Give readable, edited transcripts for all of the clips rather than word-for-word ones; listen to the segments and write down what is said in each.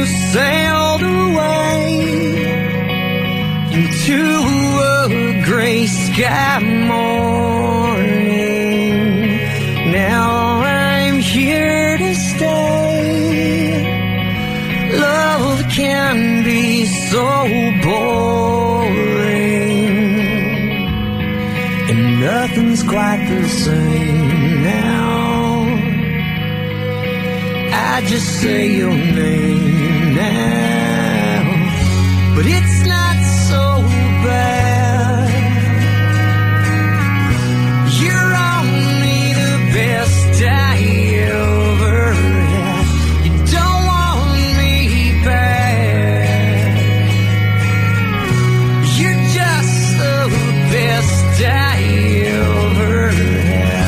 sailed away into a gray sky morning. Now I'm here to stay. Love can be so boring, and nothing's quite the same now. I just say your name now, but it's not so bad. You're only the best I ever had. You don't want me back. You're just the best I ever had.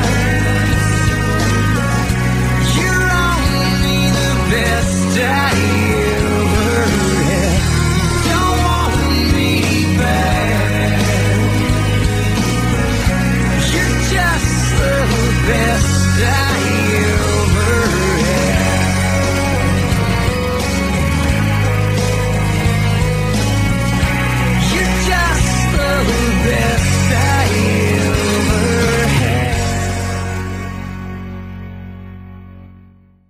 Die.